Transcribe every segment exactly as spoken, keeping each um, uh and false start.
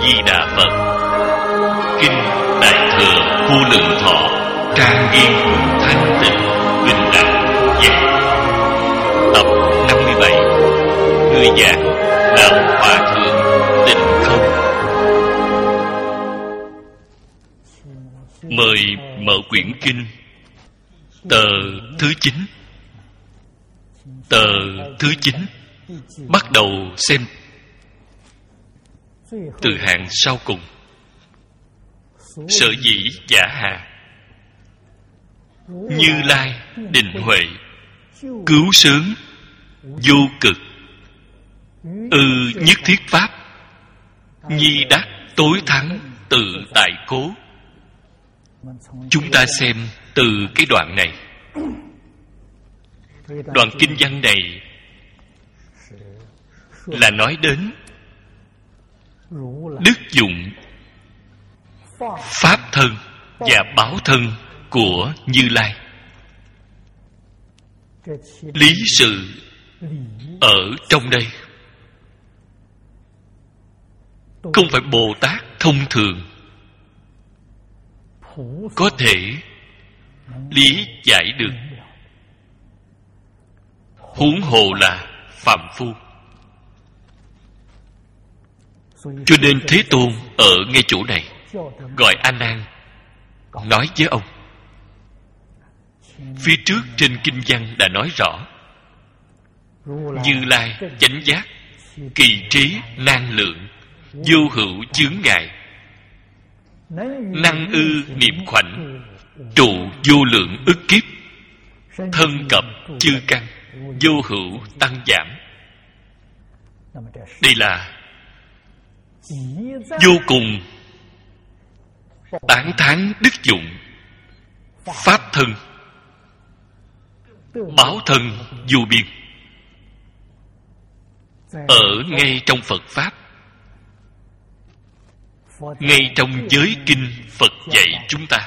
Di Đà Phật. Kinh Đại Thừa Vô Lượng Thọ, trang nghiêm thanh tịnh bình đẳng giác. Tập năm mươi bảy. Người giảng Đạo Hòa Thượng Tịnh Không. Mời mở quyển kinh tờ thứ chín. Tờ thứ chín bắt đầu xem từ hàng sau cùng. Sở dĩ giả hà, Như Lai định huệ, cứu sướng vô cực, ư nhất thiết pháp, nhi đắc tối thắng tự tại cố. Chúng ta xem từ cái đoạn này. Đoạn kinh văn này là nói đến đức dụng pháp thân và báo thân của Như Lai. Lý sự ở trong đây không phải Bồ Tát thông thường có thể lý giải được, huống hồ là phàm phu. Cho nên Thế Tôn ở ngay chỗ này gọi A Nan nói với ông. Phía trước trên kinh văn đã nói rõ, Như Lai chánh giác, kỳ trí năng lượng, vô hữu chướng ngại, năng ư niệm khoảnh, trụ vô lượng ức kiếp, thân cập chư căn, vô hữu tăng giảm. Đây là vô cùng tán thán đức dụng pháp thân, báo thân vô biên. Ở ngay trong Phật Pháp, ngay trong giới kinh Phật dạy chúng ta,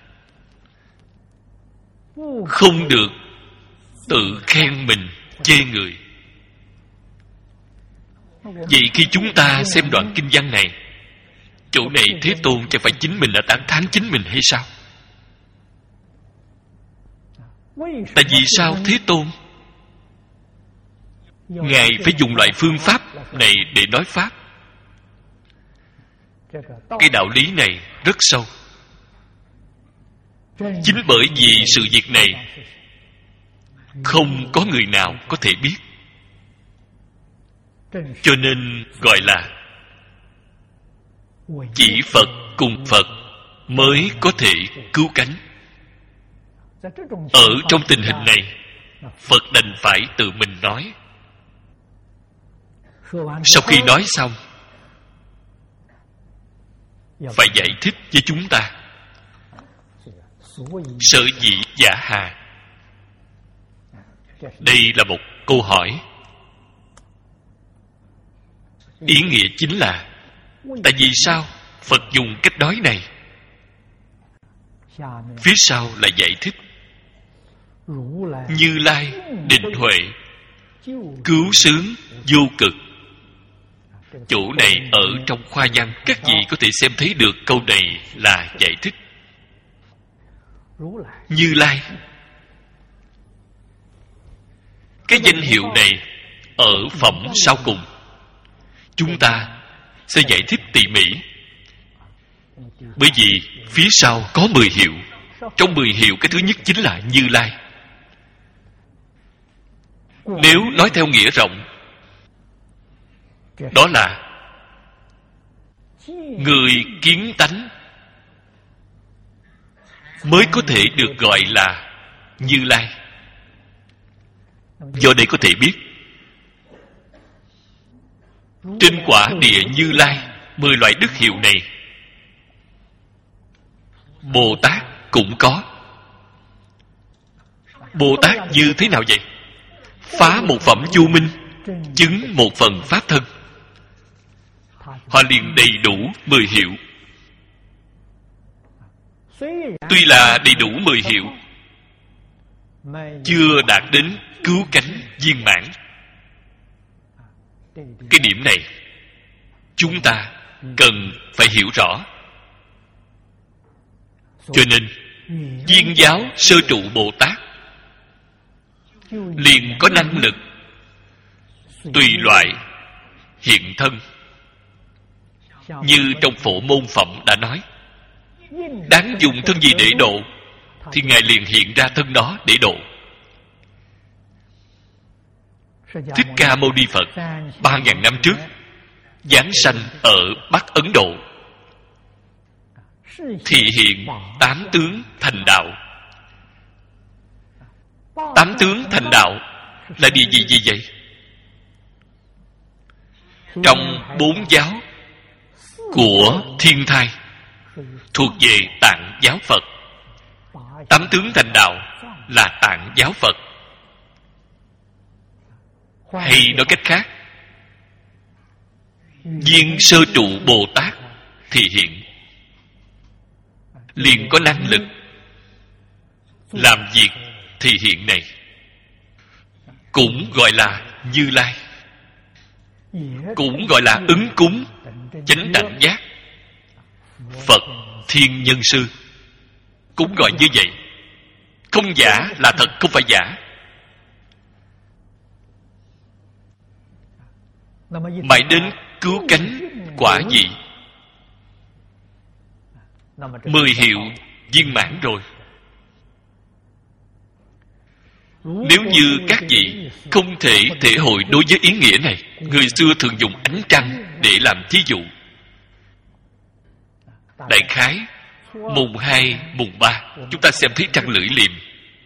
không được tự khen mình chê người. Vậy khi chúng ta xem đoạn kinh văn này, chỗ này Thế Tôn chẳng phải chính mình là tán thán chính mình hay sao? Tại vì sao Thế Tôn Ngài phải dùng loại phương pháp này để nói Pháp? Cái đạo lý này rất sâu. Chính bởi vì sự việc này không có người nào có thể biết, cho nên gọi là chỉ Phật cùng Phật mới có thể cứu cánh. Ở trong tình hình này, Phật đành phải tự mình nói. Sau khi nói xong, phải giải thích với chúng ta. Sở dĩ giả hà, đây là một câu hỏi. Ý nghĩa chính là, tại vì sao Phật dùng cách nói này? Phía sau là giải thích. Như Lai định huệ, cứu sướng vô cực. Chỗ này ở trong khoa văn, các vị có thể xem thấy được câu này là giải thích. Như Lai, cái danh hiệu này ở phẩm sau cùng chúng ta sẽ giải thích tỉ mỉ. Bởi vì phía sau có mười hiệu. Trong mười hiệu, cái thứ nhất chính là Như Lai. Nếu nói theo nghĩa rộng, đó là người kiến tánh mới có thể được gọi là Như Lai. Do đây có thể biết, trên quả địa Như Lai, mười loại đức hiệu này, Bồ Tát cũng có. Bồ Tát như thế nào vậy? Phá một phẩm vô minh, chứng một phần pháp thân, họ liền đầy đủ mười hiệu. Tuy là đầy đủ mười hiệu, chưa đạt đến cứu cánh viên mãn. Cái điểm này chúng ta cần phải hiểu rõ. Cho nên Viên giáo sơ trụ Bồ Tát liền có năng lực tùy loại hiện thân. Như trong Phổ Môn Phẩm đã nói, đáng dùng thân gì để độ, thì Ngài liền hiện ra thân đó để độ. Thích Ca Mâu Ni Phật ba ngàn năm trước giáng sanh ở Bắc Ấn Độ, thị hiện tám tướng thành đạo. Tám tướng thành đạo là điều gì gì vậy? Trong bốn giáo của Thiên Thai thuộc về Tạng giáo Phật, tám tướng thành đạo là Tạng giáo Phật. Hay nói cách khác, Viên sơ trụ Bồ Tát thị hiện liền có năng lực làm việc thị hiện này, cũng gọi là Như Lai, cũng gọi là ứng cúng chánh đẳng giác. Phật Thiên Nhân Sư cũng gọi như vậy. Không giả là thật, không phải giả. Mãi đến cứu cánh quả vị, mười hiệu viên mãn rồi. Nếu như các vị không thể thể hội đối với ý nghĩa này, người xưa thường dùng ánh trăng để làm thí dụ. Đại khái mùng hai, mùng ba chúng ta xem thấy trăng lưỡi liềm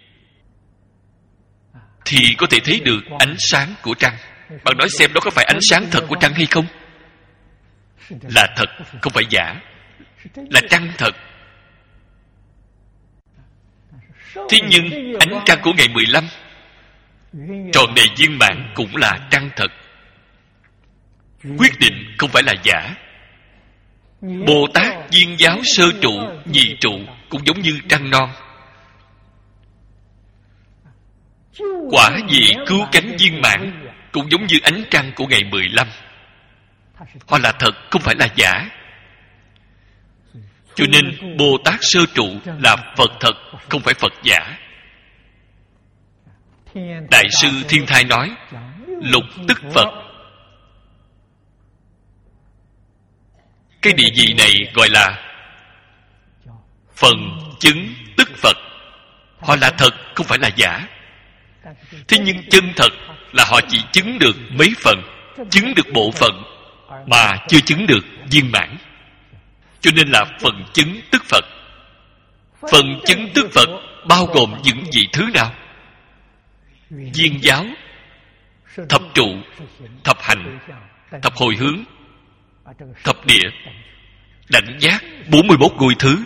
thì có thể thấy được ánh sáng của trăng. Bạn nói xem đó có phải ánh sáng thật của trăng hay không? Là thật, không phải giả. Là trăng thật. Thế nhưng ánh trăng của ngày mười lăm tròn đầy viên mãn cũng là trăng thật. Quyết định không phải là giả. Bồ Tát Viên giáo sơ trụ, nhị trụ cũng giống như trăng non. Quả vị cứu cánh viên mãn cũng giống như ánh trăng của ngày mười lăm. Họ là thật, không phải là giả. Cho nên Bồ Tát sơ trụ là Phật thật, không phải Phật giả. Đại sư Thiên Thai nói lục tức Phật. Cái địa vị này gọi là phần chứng tức Phật. Họ là thật, không phải là giả. Thế nhưng chân thật là họ chỉ chứng được mấy phần, chứng được bộ phận mà chưa chứng được viên mãn. Cho nên là phần chứng tức Phật. Phần chứng tức Phật bao gồm những vị thứ nào? Viên giáo, thập trụ, thập hành, thập hồi hướng, thập địa, đảnh giác, bốn mươi mốt ngôi thứ.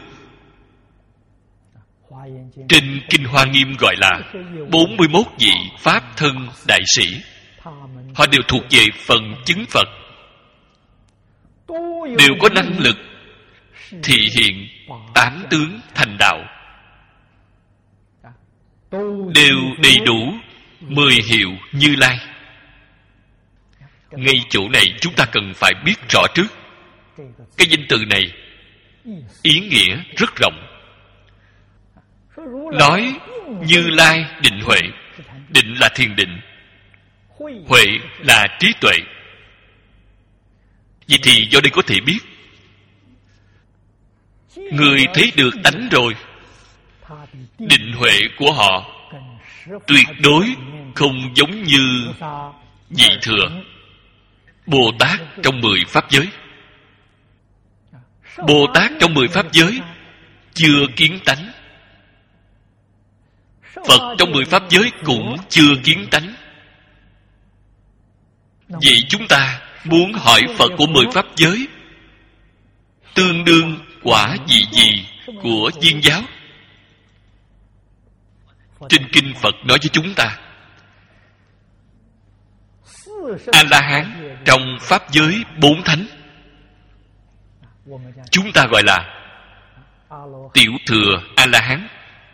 Trên Kinh Hoa Nghiêm gọi là bốn mươi mốt vị Pháp thân đại sĩ. Họ đều thuộc về phần chứng Phật, đều có năng lực thị hiện tám tướng thành đạo, đều đầy đủ mười hiệu Như Lai. Ngay chỗ này chúng ta cần phải biết rõ trước. Cái danh từ này ý nghĩa rất rộng. Nói Như Lai định huệ. Định là thiền định, huệ là trí tuệ. Vậy thì do đây có thể biết, người thấy được tánh rồi, định huệ của họ tuyệt đối không giống như vị thừa Bồ Tát trong mười pháp giới. Bồ Tát trong mười pháp giới chưa kiến tánh, Phật trong mười pháp giới cũng chưa kiến tánh. Vậy chúng ta muốn hỏi Phật của mười pháp giới tương đương quả vị gì của Viên giáo? Trên kinh Phật nói với chúng ta, A-la-hán trong pháp giới bốn thánh, chúng ta gọi là tiểu thừa A-la-hán.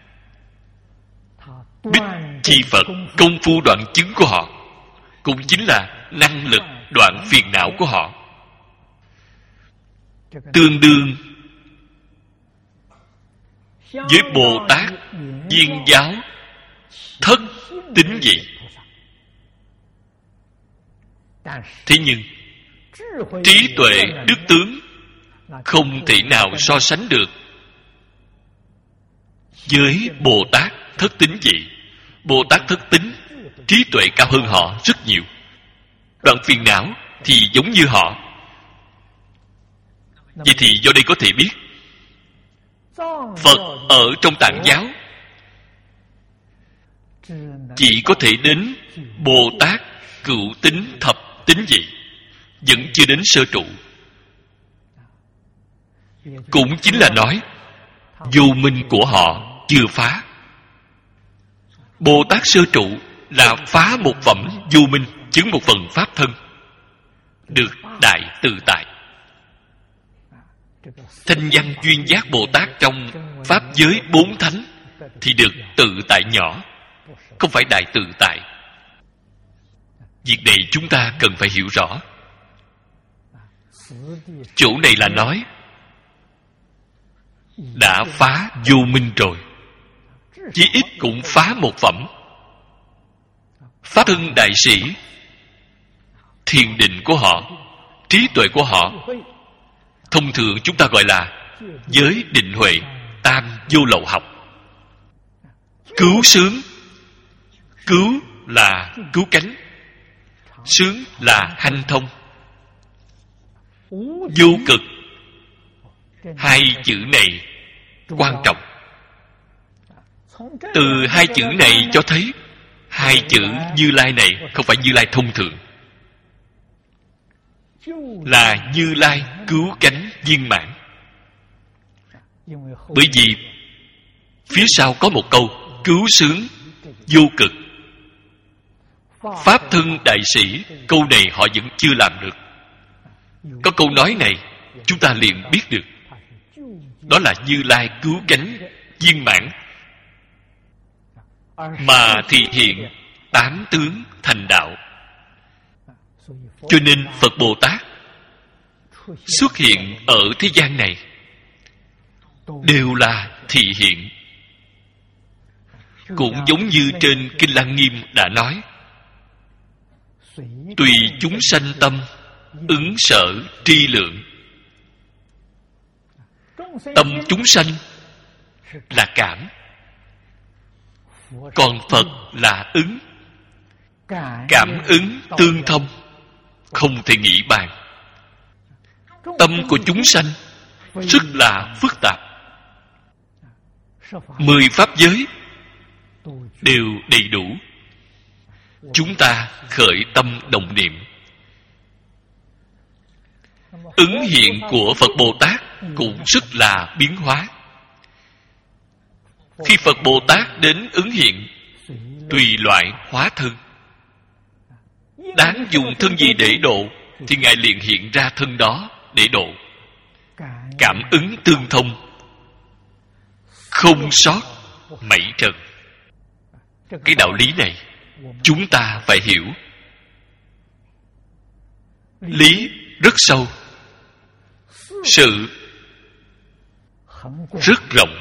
Bích chi Phật, công phu đoạn chứng của họ cũng chính là năng lực đoạn phiền não của họ. tương đương với Bồ Tát Viên Giáo thất tín vị. Thế nhưng trí tuệ đức tướng không thể nào so sánh được với Bồ Tát thất tín vị. Bồ Tát thất tín trí tuệ cao hơn họ rất nhiều, đoạn phiền não thì giống như họ. Vậy thì do đây có thể biết Phật ở trong Tạng giáo chỉ có thể đến Bồ Tát cửu tín thập tín vị, vẫn chưa đến sơ trụ. Cũng chính là nói vô minh của họ chưa phá. Bồ Tát sơ trụ là phá một phẩm vô minh, chứng một phần pháp thân, được đại tự tại. Thanh văn duyên giác Bồ Tát trong pháp giới bốn thánh thì được tự tại nhỏ, không phải đại tự tại. Việc này chúng ta cần phải hiểu rõ. Chỗ này là nói đã phá vô minh rồi, chí ít cũng phá một phẩm. Pháp thân đại sĩ, thiền định của họ, trí tuệ của họ, thông thường chúng ta gọi là giới định huệ tam vô lậu học. Cứu sướng, cứu là cứu cánh, sướng là hanh thông. Vô cực, hai chữ này quan trọng. Từ hai chữ này cho thấy hai chữ Như Lai này không phải Như Lai thông thường, là Như Lai cứu cánh viên mãn. Bởi vì phía sau có một câu cứu sướng vô cực. Pháp thân đại sĩ, câu này họ vẫn chưa làm được. Có câu nói này chúng ta liền biết được, đó là Như Lai cứu cánh viên mãn, mà thị hiện tám tướng thành đạo. Cho nên Phật Bồ Tát xuất hiện ở thế gian này đều là thị hiện. Cũng giống như trên Kinh Lăng Nghiêm đã nói, tùy chúng sanh tâm ứng sở tri lượng. Tâm chúng sanh là cảm, còn Phật là ứng. Cảm ứng tương thông, không thể nghĩ bàn. Tâm của chúng sanh rất là phức tạp. Mười pháp giới đều đầy đủ. Chúng ta khởi tâm đồng niệm. Ứng hiện của Phật Bồ Tát cũng rất là biến hóa. Khi Phật Bồ Tát đến ứng hiện, tùy loại hóa thân. Đáng dùng thân gì để độ thì Ngài liền hiện ra thân đó để độ. Cảm ứng tương thông, không sót mảy trần. Cái đạo lý này chúng ta phải hiểu. Lý rất sâu, sự rất rộng,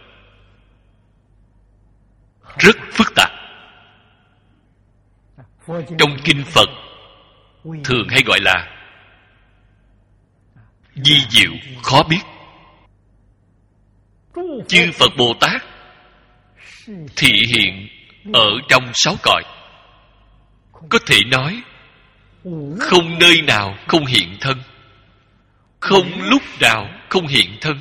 rất phức tạp. Trong kinh Phật thường hay gọi là vi diệu khó biết. Chư Phật Bồ Tát thị hiện ở trong sáu cõi, có thể nói không nơi nào không hiện thân, không lúc nào không hiện thân.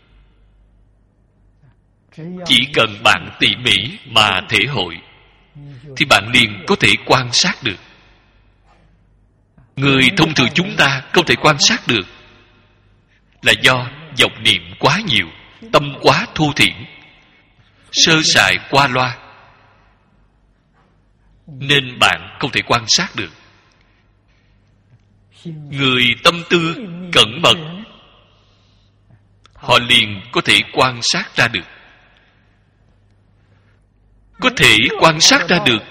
Chỉ cần bạn tỉ mỉ mà thể hội thì bạn liền có thể quan sát được. Người thông thường chúng ta không thể quan sát được là do vọng niệm quá nhiều, tâm quá thô thiển, sơ sài qua loa, nên bạn không thể quan sát được. Người tâm tư cẩn mật, họ liền có thể quan sát ra được. Có thể quan sát ra được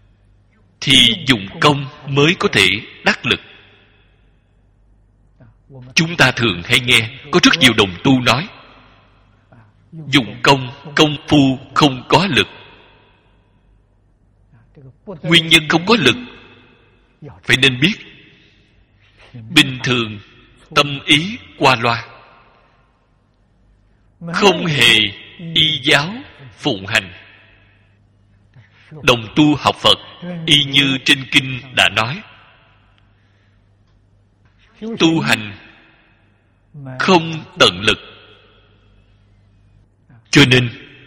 thì dùng công mới có thể đắc lực. Chúng ta thường hay nghe có rất nhiều đồng tu nói dùng công, công phu không có lực. Nguyên nhân không có lực phải nên biết. Bình thường tâm ý qua loa, không hề y giáo phụng hành. Đồng tu học Phật y như trên kinh đã nói, tu hành không tận lực, cho nên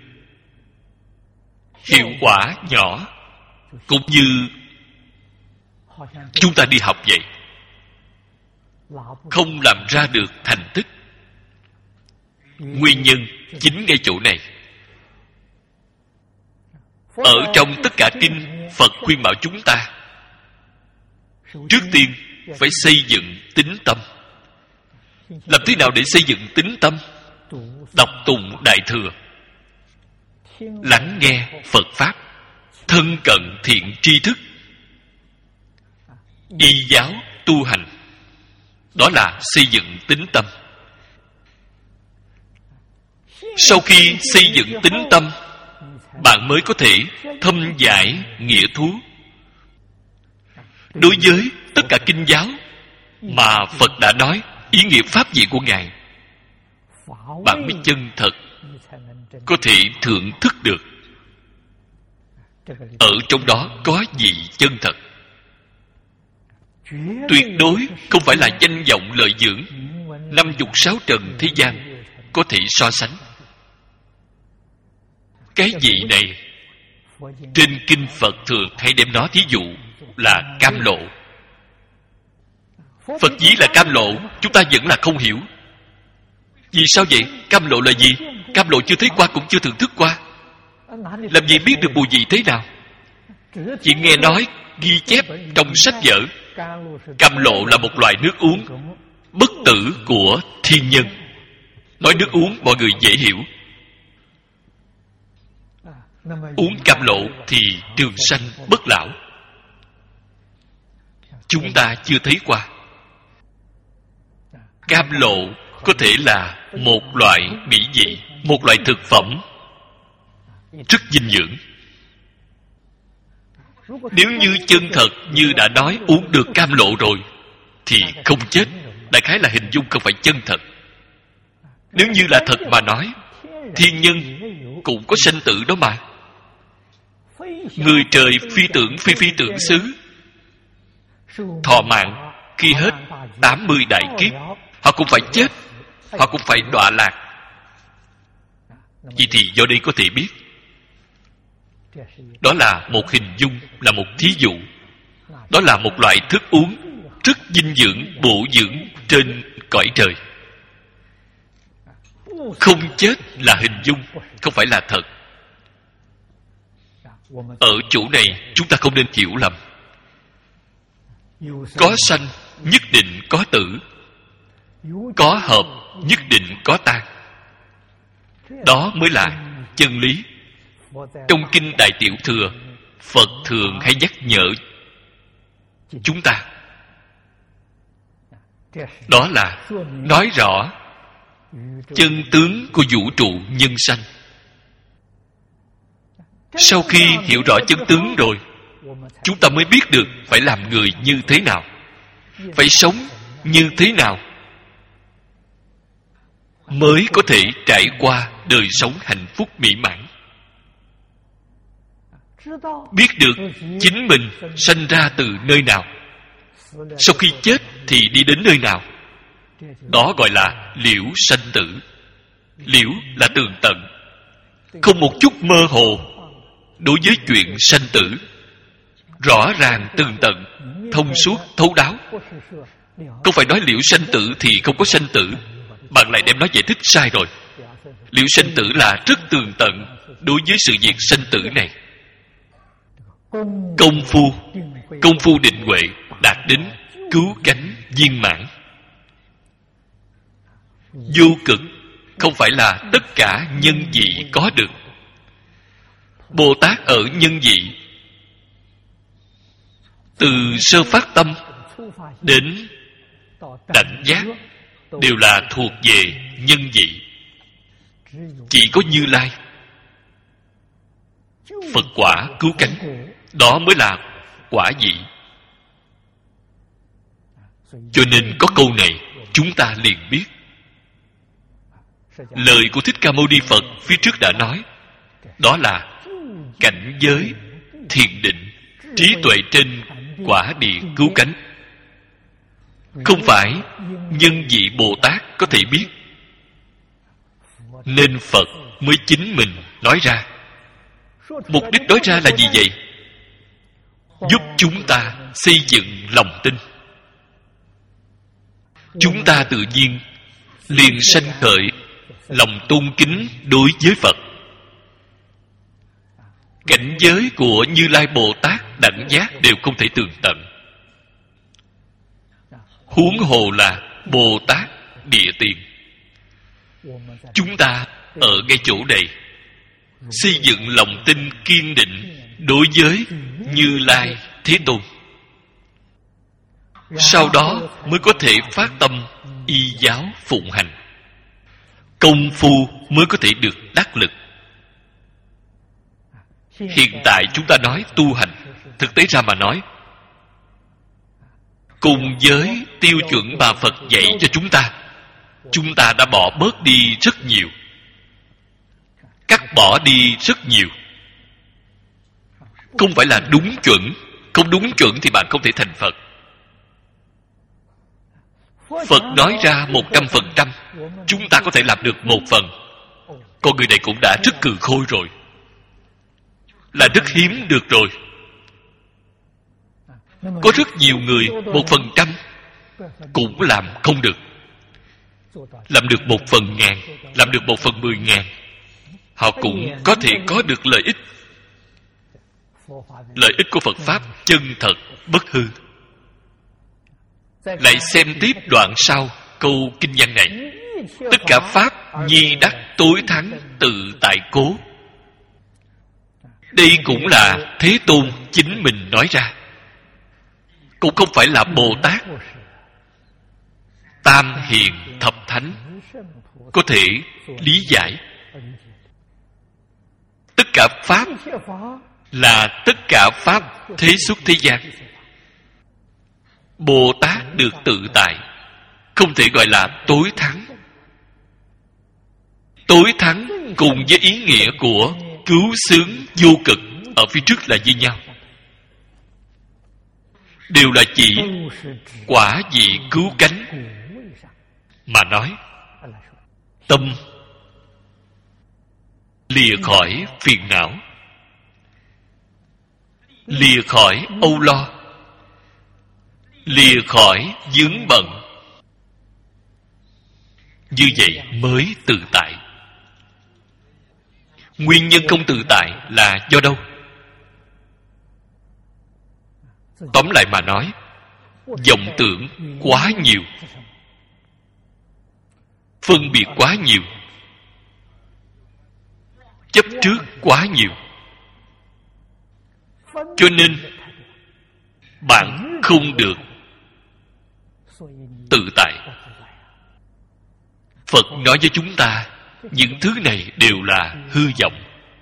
hiệu quả nhỏ. Cũng như chúng ta đi học vậy, không làm ra được thành tích. Nguyên nhân chính ngay chỗ này. Ở trong tất cả kinh, Phật khuyên bảo chúng ta trước tiên phải xây dựng tín tâm. Làm thế nào để xây dựng tín tâm? Đọc tụng Đại Thừa, lắng nghe Phật Pháp, thân cận thiện tri thức, y giáo tu hành. Đó là xây dựng tín tâm. Sau khi xây dựng tín tâm, bạn mới có thể thâm giải nghĩa thú. Đối với tất cả kinh giáo mà Phật đã nói ý nghĩa pháp gì của Ngài, bạn mới chân thật có thể thưởng thức được. Ở trong đó có gì chân thật. Tuyệt đối không phải là danh vọng lợi dưỡng, năm dục sáu trần thế gian có thể so sánh. Cái gì này trên kinh Phật thường hay đem nó thí dụ là cam lộ. Phật ví là cam lộ, chúng ta vẫn là không hiểu. Vì sao vậy? Cam lộ là gì? Cam lộ chưa thấy qua cũng chưa thưởng thức qua, làm gì biết được mùi vị thế nào? Chỉ nghe nói ghi chép trong sách vở. Cam lộ là một loại nước uống bất tử của thiên nhân. Nói nước uống mọi người dễ hiểu. Uống cam lộ thì trường sanh bất lão. Chúng ta chưa thấy qua. Cam lộ có thể là một loại mỹ vị, một loại thực phẩm rất dinh dưỡng. Nếu như chân thật như đã nói uống được cam lộ rồi thì không chết. Đại khái là hình dung không phải chân thật. Nếu như là thật mà nói, thiên nhân cũng có sanh tử đó mà. Người trời phi tưởng phi phi tưởng xứ, thọ mạng khi hết tám mươi đại kiếp, họ cũng phải chết, họ cũng phải đọa lạc. Vậy thì do đây có thể biết, đó là một hình dung, là một thí dụ. Đó là một loại thức uống rất dinh dưỡng, bổ dưỡng trên cõi trời. Không chết là hình dung, không phải là thật. Ở chỗ này chúng ta không nên hiểu lầm. Có sanh nhất định có tử, có hợp nhất định có tan. Đó mới là chân lý. Trong kinh Đại Tiểu Thừa, Phật thường hay nhắc nhở chúng ta. Đó là nói rõ chân tướng của vũ trụ nhân sanh. Sau khi hiểu rõ chân tướng rồi, chúng ta mới biết được phải làm người như thế nào, phải sống như thế nào, mới có thể trải qua đời sống hạnh phúc mỹ mãn. Biết được chính mình sanh ra từ nơi nào, sau khi chết thì đi đến nơi nào. Đó gọi là liễu sanh tử. Liễu là tường tận, không một chút mơ hồ. Đối với chuyện sanh tử, rõ ràng tường tận, thông suốt, thấu đáo. Không phải nói liễu sanh tử thì không có sanh tử. Bạn lại đem nó giải thích sai rồi. Liễu sanh tử là rất tường tận đối với sự việc sanh tử này. Công phu, công phu định huệ đạt đến cứu cánh viên mãn. Vô cực không phải là tất cả nhân vị có được. Bồ Tát ở nhân vị, từ sơ phát tâm đến đảnh giác đều là thuộc về nhân vị. Chỉ có Như Lai, Phật quả cứu cánh, đó mới là quả vị. Cho nên có câu này chúng ta liền biết. Lời của Thích Ca Mâu Ni Phật phía trước đã nói, đó là cảnh giới thiền định, trí tuệ trên quả địa cứu cánh. Không phải nhân vị Bồ Tát có thể biết, nên Phật mới chính mình nói ra. Mục đích nói ra là gì vậy? Giúp chúng ta xây dựng lòng tin. Chúng ta tự nhiên liền sanh khởi lòng tôn kính đối với Phật. Cảnh giới của Như Lai Bồ Tát đẳng giác đều không thể tường tận, huống hồ là Bồ Tát Địa Tiền. Chúng ta ở ngay chỗ này xây dựng lòng tin kiên định đối với Như Lai Thế Tôn, sau đó mới có thể phát tâm y giáo phụng hành, công phu mới có thể được đắc lực. Hiện tại chúng ta nói tu hành, thực tế ra mà nói, cùng với tiêu chuẩn mà Phật dạy cho chúng ta, chúng ta đã bỏ bớt đi rất nhiều, cắt bỏ đi rất nhiều. Không phải là đúng chuẩn, không đúng chuẩn thì bạn không thể thành Phật. Phật nói ra một trăm phần trăm, chúng ta có thể làm được một phần. Con người này cũng đã rất cừ khôi rồi, là rất hiếm được rồi. Có rất nhiều người một phần trăm cũng làm không được. Làm được một phần ngàn, làm được một phần mười ngàn, họ cũng có thể có được lợi ích. Lợi ích của Phật Pháp chân thật, bất hư. Lại xem tiếp đoạn sau câu kinh văn này: tất cả Pháp nhi đắc tối thắng tự tại cố. Đây cũng là Thế Tôn chính mình nói ra, cũng không phải là Bồ Tát Tam Hiền Thập Thánh có thể lý giải. Tất cả Pháp là tất cả Pháp thế xuất thế gian. Bồ Tát được tự tại, không thể gọi là tối thắng. Tối thắng cùng với ý nghĩa của cứu xướng vô cực ở phía trước là như nhau, đều là chỉ quả vị cứu cánh mà nói. Tâm lìa khỏi phiền não, lìa khỏi âu lo, lìa khỏi vướng bận, như vậy mới tự tại. Nguyên nhân không tự tại là do đâu? Tóm lại mà nói, vọng tưởng quá nhiều, phân biệt quá nhiều, chấp trước quá nhiều, cho nên bạn không được tự tại. Phật nói với chúng ta, những thứ này đều là hư vọng,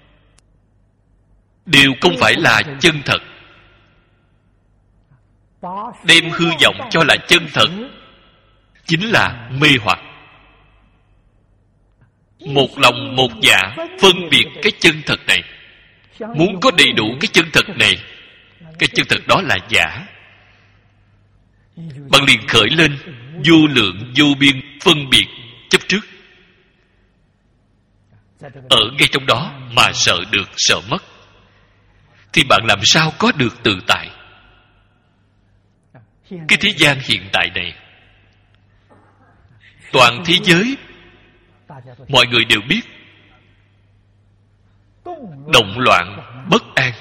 đều không phải là chân thật. Đem hư vọng cho là chân thật chính là mê hoặc. Một lòng một dạ phân biệt cái chân thật này, muốn có đầy đủ cái chân thật này, cái chân thật đó là giả. Bạn liền khởi lên vô lượng vô biên phân biệt chấp trước, ở ngay trong đó mà sợ được sợ mất, thì bạn làm sao có được tự tại? Cái thế gian hiện tại này, toàn thế giới mọi người đều biết động loạn bất an,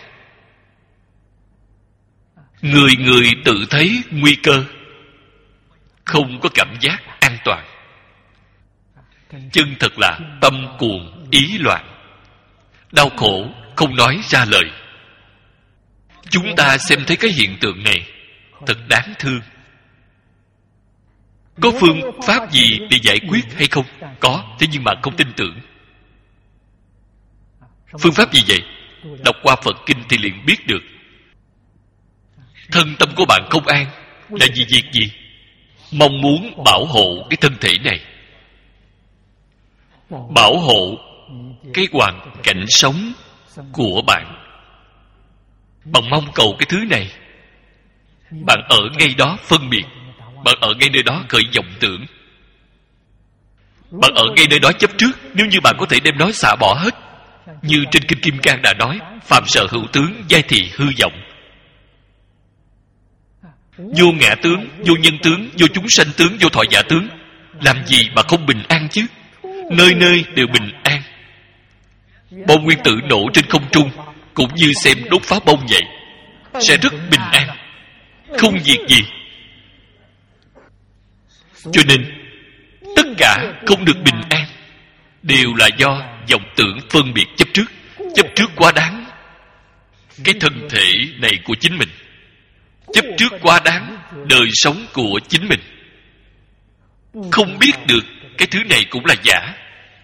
người người tự thấy nguy cơ, không có cảm giác an toàn. Chân thật là tâm cuồng ý loạn, đau khổ không nói ra lời. Chúng ta xem thấy cái hiện tượng này thật đáng thương. Có phương pháp gì để giải quyết hay không? Có, thế nhưng mà không tin tưởng. Phương pháp gì vậy? Đọc qua Phật Kinh thì liền biết được. Thân tâm của bạn không an là vì việc gì? Mong muốn bảo hộ cái thân thể này, bảo hộ cái hoàn cảnh sống của bạn. Bạn mong cầu cái thứ này, bạn ở ngay đó phân biệt, bạn ở ngay nơi đó khởi vọng tưởng, bạn ở ngay nơi đó chấp trước. Nếu như bạn có thể đem nó xả bỏ hết, như trên Kinh Kim Cang đã nói, phạm sở hữu tướng, giai thị hư vọng. Vô ngã tướng, vô nhân tướng, vô chúng sanh tướng, vô thọ giả tướng, làm gì mà không bình an chứ? Nơi nơi đều bình an. Bom nguyên tử nổ trên không trung cũng như xem đốt pháo bông vậy, sẽ rất bình an, không việc gì. Cho nên tất cả không được bình an đều là do vọng tưởng phân biệt chấp trước. Chấp trước quá đáng cái thân thể này của chính mình, chấp trước quá đáng đời sống của chính mình, không biết được cái thứ này cũng là giả.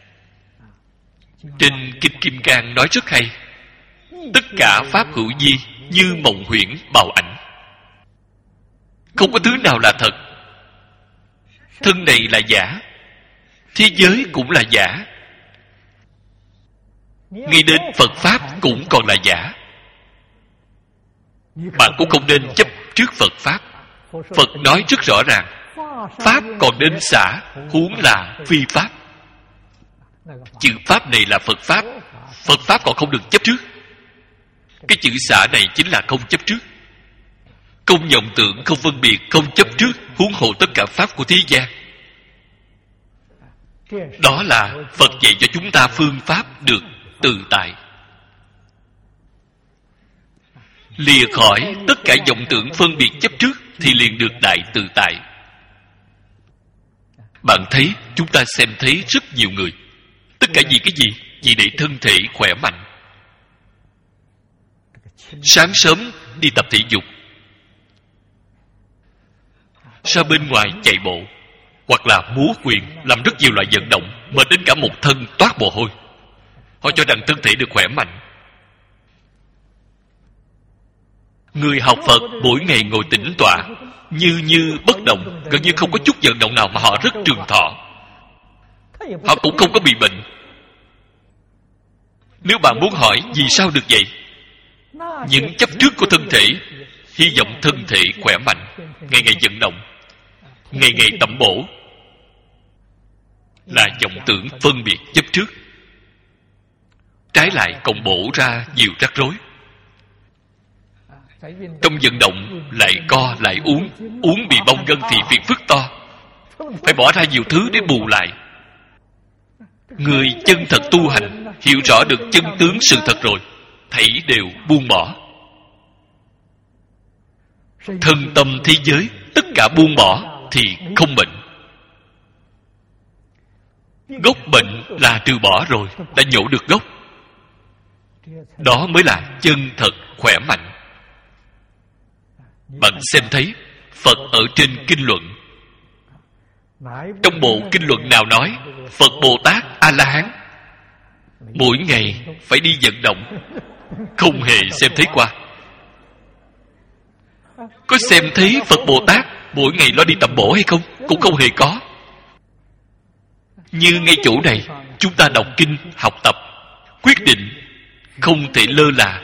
Trên Kinh Kim Cang nói rất hay, tất cả pháp hữu vi như mộng huyễn bào ảnh, không có thứ nào là thật. Thân này là giả, thế giới cũng là giả, ngay đến Phật Pháp cũng còn là giả. Bạn cũng không nên chấp trước Phật Pháp. Phật nói rất rõ ràng, Pháp còn nên xả, huống là phi Pháp. Chữ Pháp này là Phật Pháp, Phật Pháp còn không được chấp trước. Cái chữ xả này chính là không chấp trước, không vọng tưởng, không phân biệt, không chấp trước, huống hộ tất cả Pháp của thế gian. Đó là Phật dạy cho chúng ta phương pháp được tự tại, lìa khỏi tất cả vọng tưởng phân biệt chấp trước thì liền được đại tự tại. Bạn thấy, chúng ta xem thấy rất nhiều người, tất cả vì cái gì? Vì để thân thể khỏe mạnh. Sáng sớm đi tập thể dục, ra bên ngoài chạy bộ, hoặc là múa quyền, làm rất nhiều loại vận động, mệt đến cả một thân toát mồ hôi. Họ cho rằng thân thể được khỏe mạnh. Người học Phật mỗi ngày ngồi tĩnh tọa, như như bất động, gần như không có chút vận động nào, mà họ rất trường thọ. Họ cũng không có bị bệnh. Nếu bạn muốn hỏi vì sao được vậy, những chấp trước của thân thể, hy vọng thân thể khỏe mạnh, ngày ngày vận động, ngày ngày tẩm bổ, là vọng tưởng phân biệt chấp trước. Trái lại còn bổ ra nhiều rắc rối. Trong vận động lại co lại uống, uống bị bong gân thì phiền phức to, phải bỏ ra nhiều thứ để bù lại. Người chân thật tu hành, hiểu rõ được chân tướng sự thật rồi, thảy đều buông bỏ. Thân tâm thế giới tất cả buông bỏ thì không bệnh. Gốc bệnh là trừ bỏ rồi, đã nhổ được gốc. Đó mới là chân thật khỏe mạnh. Bạn xem thấy Phật ở trên kinh luận, trong bộ kinh luận nào nói Phật Bồ Tát A-la-hán mỗi ngày phải đi vận động? Không hề xem thấy qua. Có xem thấy Phật Bồ Tát mỗi ngày lo đi tầm bổ hay không? Cũng không hề có. Như ngay chỗ này, chúng ta đọc kinh, học tập, quyết định không thể lơ là,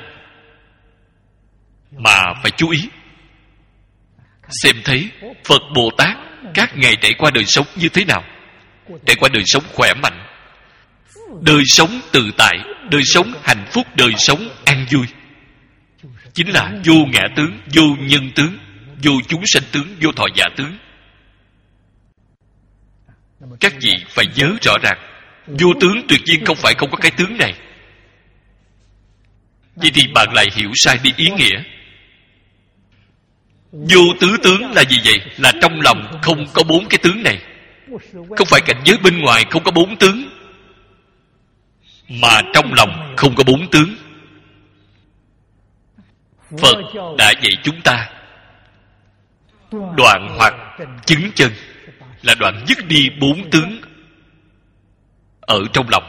mà phải chú ý. Xem thấy Phật Bồ Tát các ngày trải qua đời sống như thế nào? Trải qua đời sống khỏe mạnh, đời sống tự tại, đời sống hạnh phúc, đời sống an vui. Chính là vô ngã tướng, vô nhân tướng, vô chúng sanh tướng, vô thọ giả tướng. Các vị phải nhớ rõ ràng, vô tướng tuyệt nhiên không phải không có cái tướng này. Vậy thì bạn lại hiểu sai đi ý nghĩa. Vô tứ tướng là gì vậy? Là trong lòng không có bốn cái tướng này. Không phải cảnh giới bên ngoài không có bốn tướng, mà trong lòng không có bốn tướng. Phật đã dạy chúng ta đoạn hoặc chứng chân, là đoạn dứt đi bốn tướng ở trong lòng.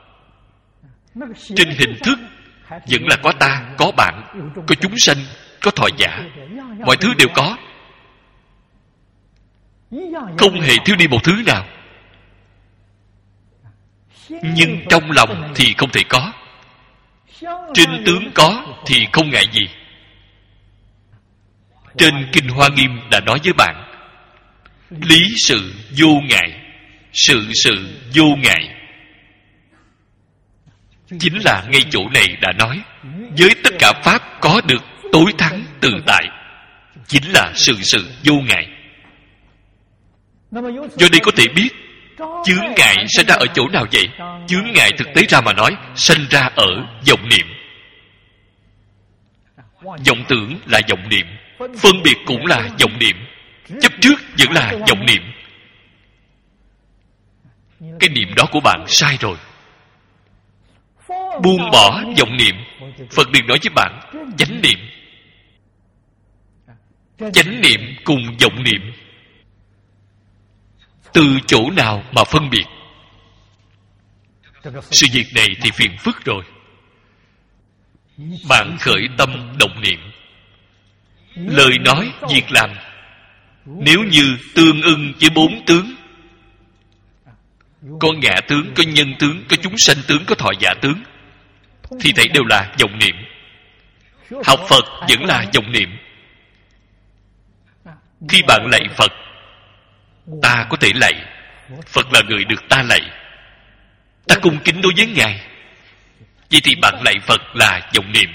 Trên hình thức vẫn là có ta, có bạn, có chúng sanh, có thọ giả, mọi thứ đều có, không hề thiếu đi một thứ nào. Nhưng trong lòng thì không thể có. Trên tướng có thì không ngại gì. Trên Kinh Hoa Nghiêm đã nói với bạn, lý sự vô ngại, sự sự vô ngại. Chính là ngay chỗ này đã nói, với tất cả pháp có được tối thắng tự tại, chính là sự sự vô ngại. Do đây có thể biết chướng ngại sinh ra ở chỗ nào vậy? Chướng ngại thực tế ra mà nói, sinh ra ở vọng niệm. Vọng tưởng là vọng niệm, phân biệt cũng là vọng niệm, chấp trước vẫn là vọng niệm. Cái niệm đó của bạn sai rồi. Buông bỏ vọng niệm, Phật liền nói với bạn chánh niệm. Chánh niệm cùng vọng niệm từ chỗ nào mà phân biệt? Sự việc này thì phiền phức rồi. Bạn khởi tâm động niệm, lời nói, việc làm nếu như tương ưng với bốn tướng, có ngã tướng, có nhân tướng, có chúng sanh tướng, có thọ giả tướng, thì thấy đều là vọng niệm. Học Phật vẫn là vọng niệm. Khi bạn lạy Phật, ta có thể lạy, Phật là người được ta lạy, ta cung kính đối với Ngài. Vậy thì bạn lạy Phật là vọng niệm,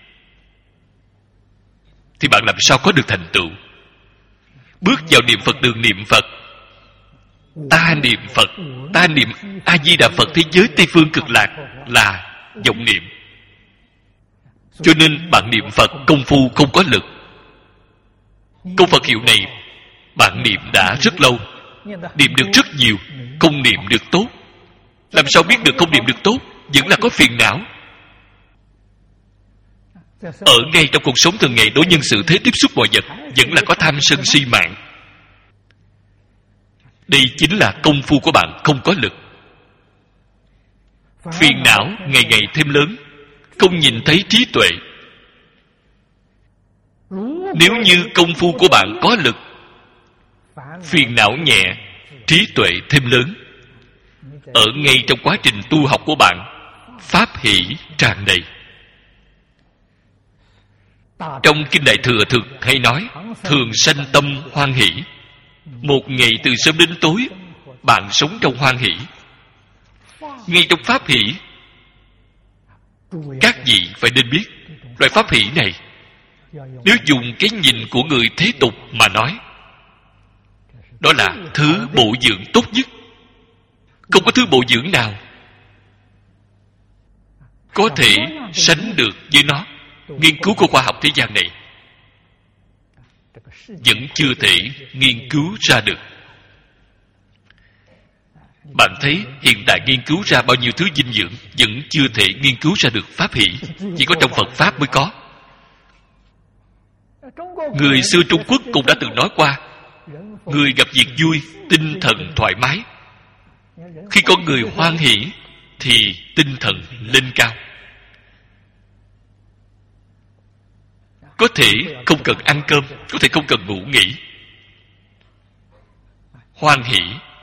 thì bạn làm sao có được thành tựu? Bước vào niệm Phật đường niệm Phật, ta niệm Phật, ta niệm A Di Đà Phật thế giới Tây Phương Cực Lạc là vọng niệm. Cho nên bạn niệm Phật công phu không có lực. Câu Phật hiệu này bạn niệm đã rất lâu, niệm được rất nhiều, không niệm được tốt. Làm sao biết được không niệm được tốt? Vẫn là có phiền não. Ở ngay trong cuộc sống thường ngày, đối nhân xử thế, tiếp xúc mọi vật, vẫn là có tham sân si mạng. Đây chính là công phu của bạn không có lực. Phiền não ngày ngày thêm lớn, không nhìn thấy trí tuệ. Nếu như công phu của bạn có lực, phiền não nhẹ, trí tuệ thêm lớn. Ở ngay trong quá trình tu học của bạn, pháp hỷ tràn đầy. Trong Kinh Đại Thừa thường hay nói, thường sanh tâm hoan hỷ. Một ngày từ sớm đến tối, bạn sống trong hoan hỷ. Ngay trong pháp hỷ, các vị phải nên biết, loại pháp hỷ này, nếu dùng cái nhìn của người thế tục mà nói, đó là thứ bổ dưỡng tốt nhất. Không có thứ bổ dưỡng nào có thể sánh được với nó. Nghiên cứu của khoa học thế gian này vẫn chưa thể nghiên cứu ra được. Bạn thấy hiện tại nghiên cứu ra bao nhiêu thứ dinh dưỡng, vẫn chưa thể nghiên cứu ra được pháp hỷ. Chỉ có trong Phật Pháp mới có. Người xưa Trung Quốc cũng đã từng nói qua, người gặp việc vui, tinh thần thoải mái. Khi con người hoan hỷ thì tinh thần lên cao. Có thể không cần ăn cơm, có thể không cần ngủ nghỉ. Hoan hỷ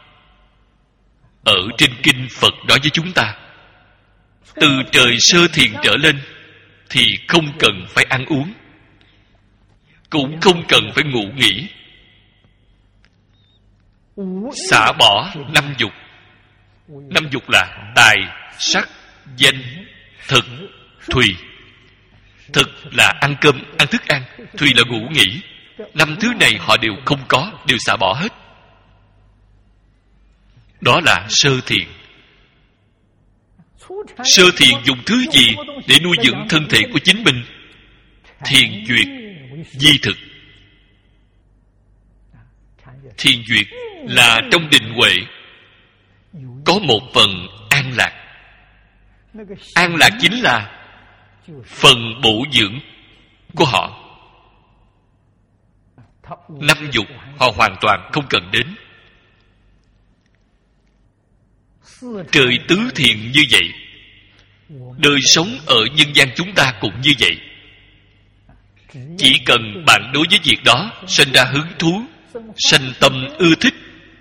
ở trên kinh Phật nói với chúng ta, từ trời sơ thiền trở lên thì không cần phải ăn uống, cũng không cần phải ngủ nghỉ. Xả bỏ năm dục. Năm dục là tài, sắc, danh, thực, thùy. Thực là ăn cơm, ăn thức ăn. Thùy là ngủ nghỉ. Năm thứ này họ đều không có, đều xả bỏ hết. Đó là sơ thiền. Sơ thiền dùng thứ gì để nuôi dưỡng thân thể của chính mình? Thiền duyệt, di thực. Thiền duyệt là trong định huệ có một phần an lạc. An lạc chính là phần bổ dưỡng của họ. Năm dục họ hoàn toàn không cần đến. Trời tứ thiện như vậy, đời sống ở nhân gian chúng ta cũng như vậy. Chỉ cần bạn đối với việc đó sinh ra hứng thú, sanh tâm ưa thích,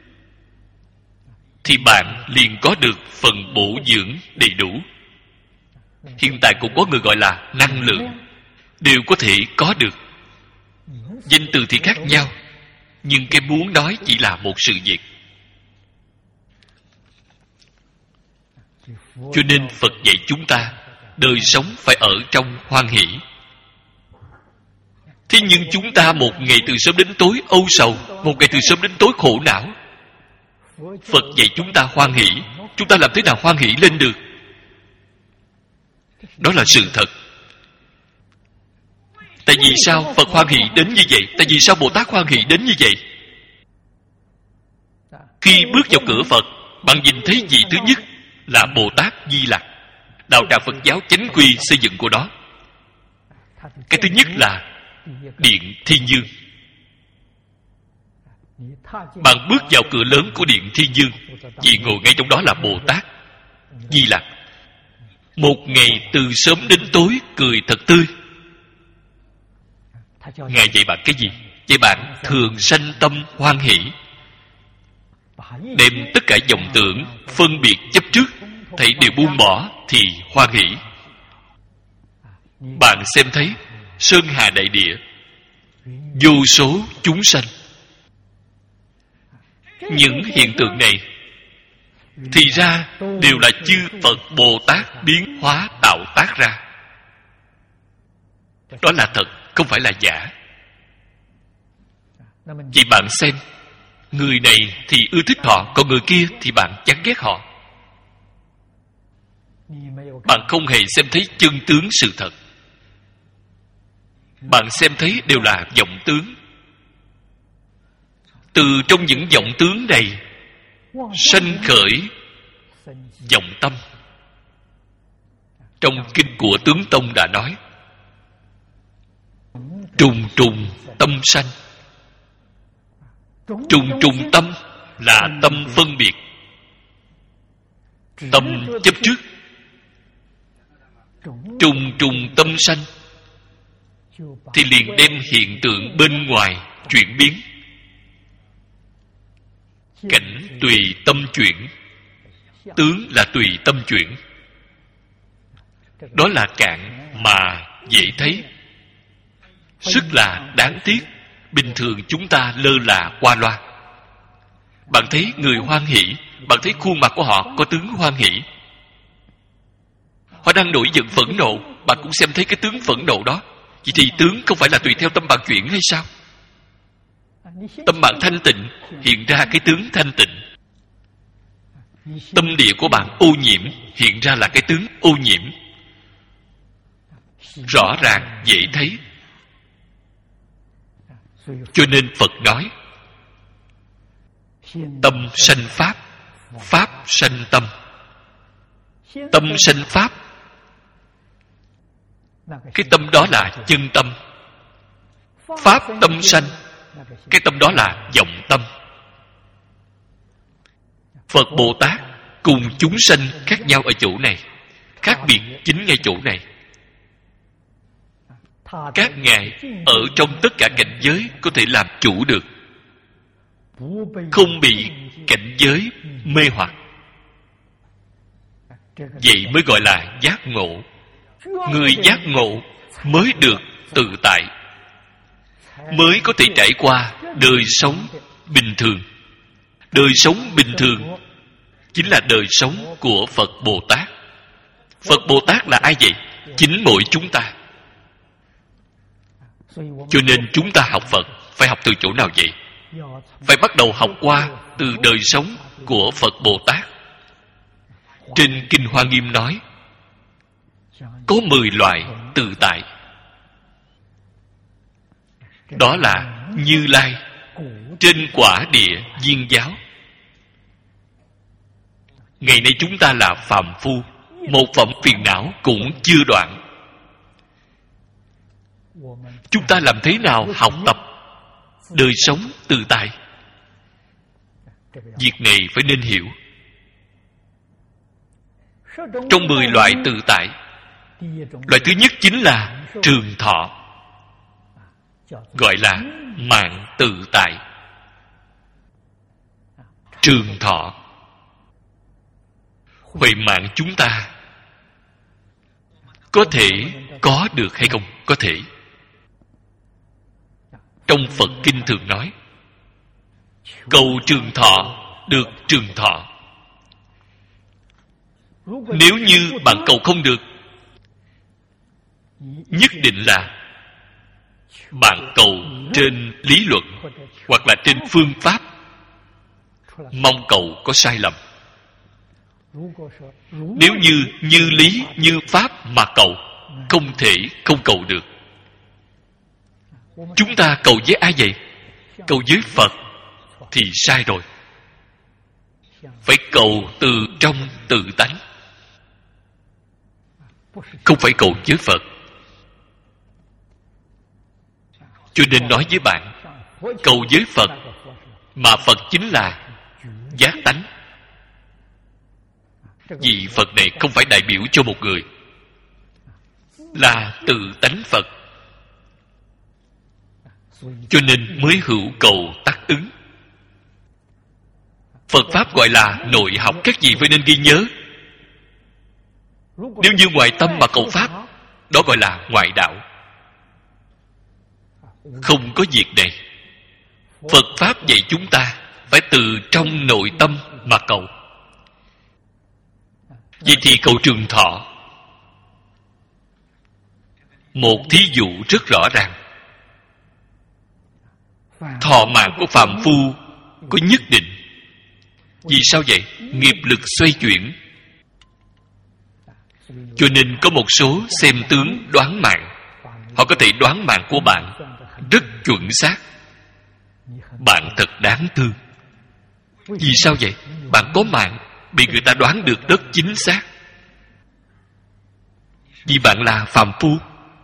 thì bạn liền có được phần bổ dưỡng đầy đủ. Hiện tại cũng có người gọi là năng lượng, đều có thể có được. Danh từ thì khác nhau, nhưng cái muốn nói chỉ là một sự việc. Cho nên Phật dạy chúng ta đời sống phải ở trong hoan hỷ. Thế nhưng chúng ta một ngày từ sớm đến tối âu sầu, một ngày từ sớm đến tối khổ não. Phật dạy chúng ta hoan hỷ, chúng ta làm thế nào hoan hỷ lên được? Đó là sự thật. Tại vì sao Phật hoan hỷ đến như vậy? Tại vì sao Bồ Tát hoan hỷ đến như vậy? Khi bước vào cửa Phật, bạn nhìn thấy gì thứ nhất? Là Bồ Tát Di Lặc, đạo tràng Phật giáo chánh quy xây dựng của đó. Cái thứ nhất là Điện Thiên Dương. Bạn bước vào cửa lớn của Điện Thiên Dương, vì ngồi ngay trong đó là Bồ Tát Di Lặc. Một ngày từ sớm đến tối cười thật tươi. Ngài dạy bạn cái gì? Dạy bạn thường sanh tâm hoan hỷ, đem tất cả vọng tưởng phân biệt chấp trước thảy đều buông bỏ thì hoan hỷ. Bạn xem thấy sơn hà đại địa, vô số chúng sanh. Những hiện tượng này thì ra đều là chư Phật Bồ Tát biến hóa tạo tác ra. Đó là thật, không phải là giả. Vì bạn xem, người này thì ưa thích họ, còn người kia thì bạn chán ghét họ. Bạn không hề xem thấy chân tướng sự thật. Bạn xem thấy đều là vọng tướng. Từ trong những vọng tướng này sanh khởi vọng tâm. Trong kinh của Tướng Tông đã nói, trùng trùng tâm sanh. Trùng trùng tâm là tâm phân biệt, tâm chấp trước. Trùng trùng tâm sanh thì liền đem hiện tượng bên ngoài chuyển biến. Cảnh tùy tâm chuyển, tướng là tùy tâm chuyển. Đó là cạn mà dễ thấy, rất là đáng tiếc. Bình thường chúng ta lơ là qua loa. Bạn thấy người hoan hỷ, bạn thấy khuôn mặt của họ có tướng hoan hỷ. Họ đang nổi giận phẫn nộ, bạn cũng xem thấy cái tướng phẫn nộ đó. Vậy thì tướng không phải là tùy theo tâm bạn chuyển hay sao? Tâm bạn thanh tịnh, hiện ra cái tướng thanh tịnh. Tâm địa của bạn ô nhiễm, hiện ra là cái tướng ô nhiễm. Rõ ràng, dễ thấy. Cho nên Phật nói, tâm sanh Pháp, Pháp sanh tâm. Tâm sanh Pháp, cái tâm đó là chân tâm. Pháp tâm sanh, cái tâm đó là vọng tâm. Phật Bồ Tát cùng chúng sanh khác nhau ở chỗ này, khác biệt chính ngay chỗ này. Các ngài ở trong tất cả cảnh giới có thể làm chủ được, không bị cảnh giới mê hoặc. Vậy mới gọi là giác ngộ. Người giác ngộ mới được tự tại, mới có thể trải qua đời sống bình thường. Đời sống bình thường chính là đời sống của Phật Bồ Tát. Phật Bồ Tát là ai vậy? Chính mỗi chúng ta. Cho nên chúng ta học Phật phải học từ chỗ nào vậy? Phải bắt đầu học qua từ đời sống của Phật Bồ Tát. Trên Kinh Hoa Nghiêm nói, có mười loại tự tại. Đó là Như Lai trên quả địa viên giáo. Ngày nay chúng ta là phàm phu, một phẩm phiền não cũng chưa đoạn. Chúng ta làm thế nào học tập đời sống tự tại? Việc này phải nên hiểu. Trong mười loại tự tại, loại thứ nhất chính là trường thọ, gọi là mạng tự tại. Trường thọ, huệ mạng chúng ta có thể có được hay không? Có thể. Trong Phật Kinh thường nói, cầu trường thọ được trường thọ. Nếu như bạn cầu không được, nhất định là bạn cầu trên lý luận hoặc là trên phương pháp, mong cầu có sai lầm. Nếu như như lý như pháp mà cầu, không thể không cầu được. Chúng ta cầu với ai vậy? Cầu với Phật thì sai rồi. Phải cầu từ trong tự tánh, không phải cầu với Phật. Cho nên nói với bạn, cầu với Phật, mà Phật chính là giác tánh. Vì Phật này không phải đại biểu cho một người, là tự tánh Phật. Cho nên mới hữu cầu tác ứng. Phật Pháp gọi là nội học, các vị phải nên ghi nhớ. Nếu như ngoại tâm mà cầu Pháp, đó gọi là ngoại đạo. Không có việc này. Phật Pháp dạy chúng ta phải từ trong nội tâm mà cầu. Vậy thì cầu trường thọ, một thí dụ rất rõ ràng. Thọ mạng của phàm phu có nhất định. Vì sao vậy? Nghiệp lực xoay chuyển. Cho nên có một số xem tướng đoán mạng, họ có thể đoán mạng của bạn rất chuẩn xác. Bạn thật đáng thương. Vì sao vậy? Bạn có mạng, bị người ta đoán được rất chính xác. Vì bạn là phàm phu.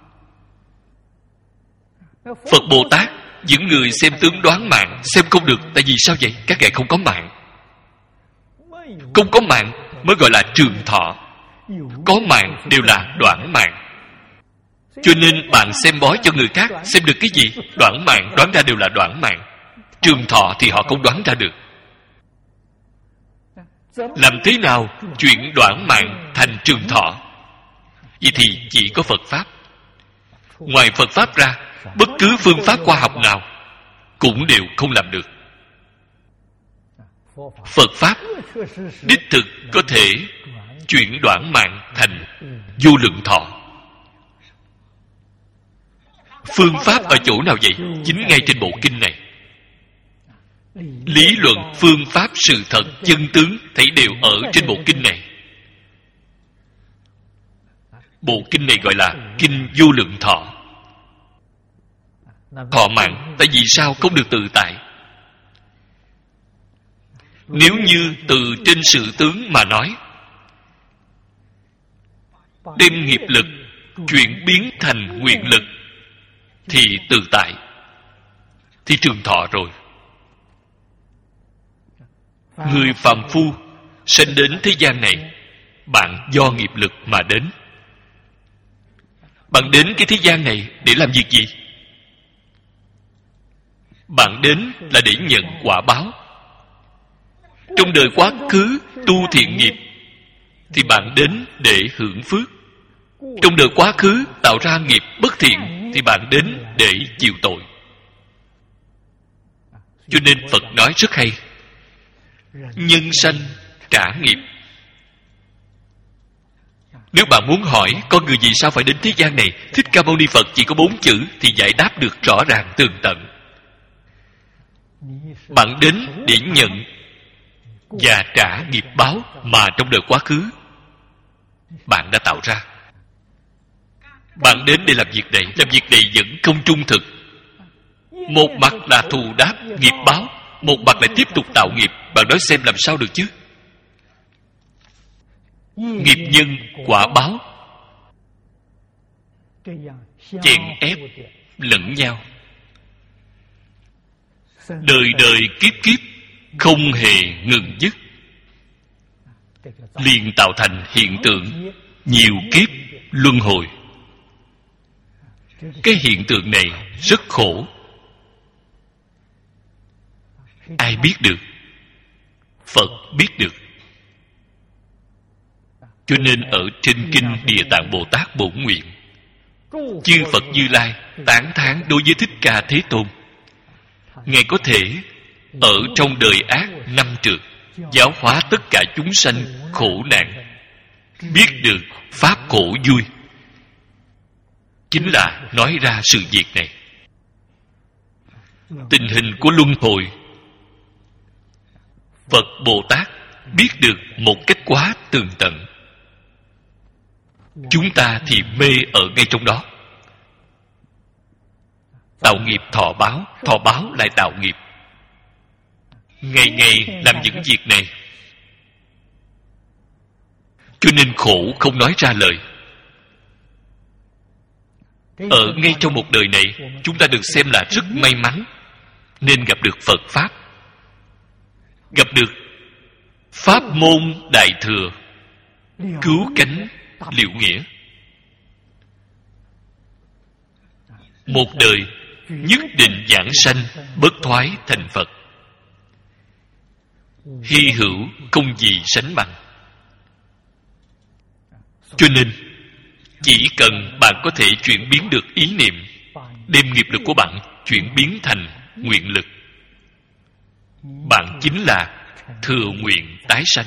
Phật Bồ Tát, những người xem tướng đoán mạng xem không được. Tại vì sao vậy? Các ngài không có mạng. Không có mạng mới gọi là trường thọ. Có mạng đều là đoạn mạng. Cho nên bạn xem bói cho người khác, xem được cái gì? Đoạn mạng, đoán ra đều là đoạn mạng. Trường thọ thì họ không đoán ra được. Làm thế nào chuyển đoạn mạng thành trường thọ? Vậy thì chỉ có Phật Pháp. Ngoài Phật Pháp ra, bất cứ phương pháp khoa học nào cũng đều không làm được. Phật Pháp đích thực có thể chuyển đoạn mạng thành vô lượng thọ. Phương pháp ở chỗ nào vậy? Chính ngay trên bộ kinh này. Lý luận, phương pháp, sự thật, chân tướng thấy đều ở trên bộ kinh này. Bộ kinh này gọi là Kinh Vô Lượng Thọ. Thọ mạng, tại vì sao không được tự tại? Nếu như từ trên sự tướng mà nói, đem nghiệp lực chuyển biến thành nguyện lực thì tự tại, thì trường thọ rồi. Người phàm phu sinh đến thế gian này, bạn do nghiệp lực mà đến. Bạn đến cái thế gian này để làm việc gì? Bạn đến là để nhận quả báo. Trong đời quá khứ tu thiện nghiệp thì bạn đến để hưởng phước. Trong đời quá khứ tạo ra nghiệp bất thiện thì bạn đến để chịu tội. Cho nên Phật nói rất hay: nhân sanh trả nghiệp. Nếu bạn muốn hỏi con người vì sao phải đến thế gian này, Thích Ca Mâu Ni Phật chỉ có bốn chữ thì giải đáp được rõ ràng tường tận. Bạn đến để nhận và trả nghiệp báo mà trong đời quá khứ bạn đã tạo ra. Bạn đến để làm việc này, làm việc này vẫn không trung thực. Một mặt là thù đáp nghiệp báo, một mặt lại tiếp tục tạo nghiệp. Bạn nói xem làm sao được chứ? Nghiệp nhân quả báo chèn ép lẫn nhau, đời đời kiếp kiếp không hề ngừng dứt. liền tạo thành hiện tượng nhiều kiếp luân hồi. Cái hiện tượng này rất khổ. Ai biết được? Phật biết được. Cho nên ở trên kinh Địa Tạng Bồ Tát Bổn Nguyện, chư Phật Như Lai tán thán đối với Thích Ca Thế Tôn. Ngài có thể ở trong đời ác năm trượt giáo hóa tất cả chúng sanh khổ nạn, biết được pháp khổ vui, chính là nói ra sự việc này. Tình hình của luân hồi, Phật Bồ Tát biết được một cách quá tường tận. Chúng ta thì mê ở ngay trong đó. Tạo nghiệp thọ báo, thọ báo lại tạo nghiệp, ngày ngày làm những việc này, cho nên khổ không nói ra lời. Ở ngay trong một đời này, chúng ta được xem là rất may mắn, nên gặp được Phật Pháp, gặp được Pháp môn Đại Thừa, cứu cánh Liệu Nghĩa. Một đời nhất định giảng sanh bất thoái thành Phật, hy hữu không gì sánh bằng. Cho nên chỉ cần bạn có thể chuyển biến được ý niệm, đem nghiệp lực của bạn chuyển biến thành nguyện lực, bạn chính là thừa nguyện tái sanh.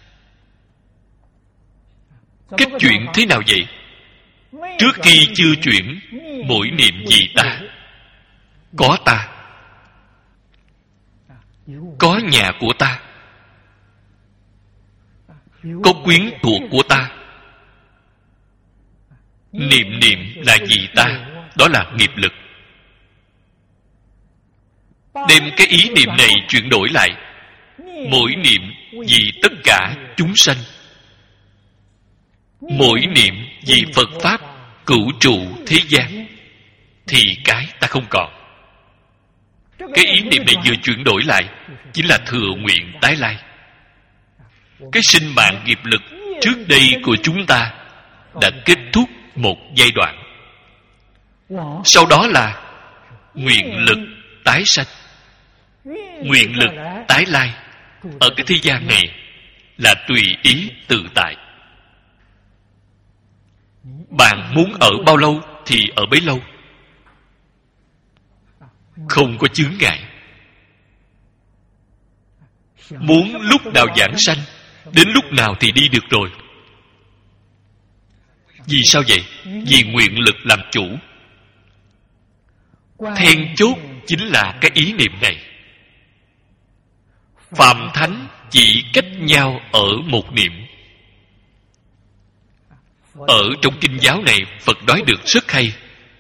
Cách chuyển thế nào vậy? Trước khi chưa chuyển, mỗi niệm gì ta? Có ta, có nhà của ta, có quyến thuộc của ta. Niệm niệm là gì ta? Đó là nghiệp lực. Đem cái ý niệm này chuyển đổi lại, mỗi niệm vì tất cả chúng sanh, mỗi niệm vì Phật Pháp cửu trụ thế gian, thì cái ta không còn. Cái ý niệm này vừa chuyển đổi lại, chính là thừa nguyện tái lai. Cái sinh mạng nghiệp lực trước đây của chúng ta đã kết thúc một giai đoạn, sau đó là nguyện lực tái sanh. Nguyện lực tái lai ở cái thế gian này là tùy ý tự tại. Bạn muốn ở bao lâu thì ở bấy lâu, không có chướng ngại. Muốn lúc nào giảng sanh, đến lúc nào thì đi được rồi. Vì sao vậy? Vì nguyện lực làm chủ. Then chốt chính là cái ý niệm này. Phàm thánh chỉ cách nhau ở một niệm. Ở trong kinh giáo này, Phật nói được rất hay.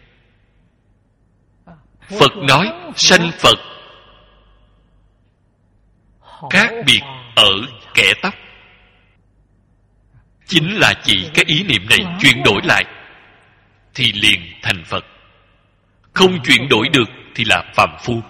Phật nói sanh Phật khác biệt ở kẻ tóc, chính là chỉ cái ý niệm này chuyển đổi lại thì liền thành Phật. Không chuyển đổi được thì là phàm phu.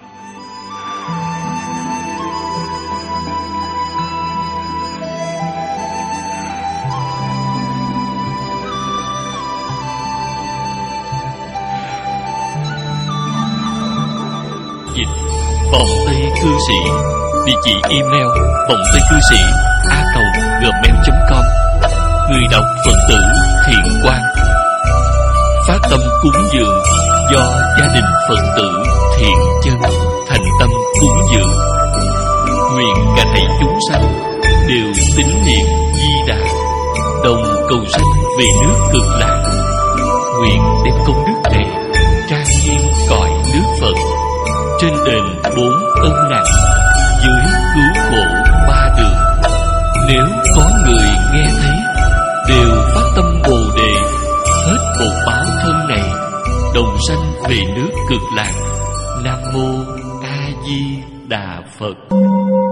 Dịch Vòng Tây Cư Sĩ. Địa chỉ email vòng tây cư sĩ a còng gmail chấm com. Người đọc Phật tử Thiện Quang. Phát tâm cúng dường do gia đình Phật tử Thiện Chân thành tâm cúng dường. Nguyện cả thảy chúng sanh đều tín niệm Di Đà, đồng cầu sanh về nước Cực Lạc. Nguyện đem công đức này trang nghiêm cõi nước Phật, trên đền bốn ân nặng, dưới cứu khổ ba đường. Nếu có người nghe thấy, đều phát tâm Bồ Đề, hết bột báo thân này, đồng sanh về nước Cực Lạc. Nam mô A Di Đà Phật.